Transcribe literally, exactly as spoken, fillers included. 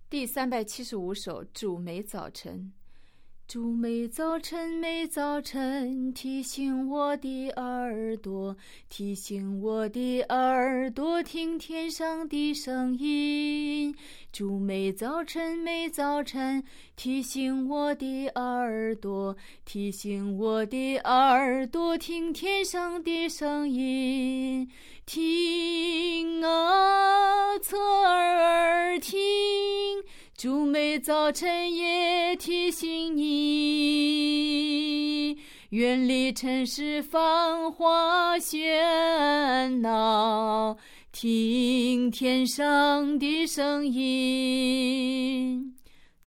第三百七十五首《主美早晨》。主美早晨，美早晨，提醒我的耳朵，提醒我的耳朵，听天上的声音。主美早晨，美早晨，提醒我的耳朵，提醒我的耳朵，听天上的声音。听啊，侧耳听，主美早晨也提醒你，远离尘世繁华喧闹，听天上的声音。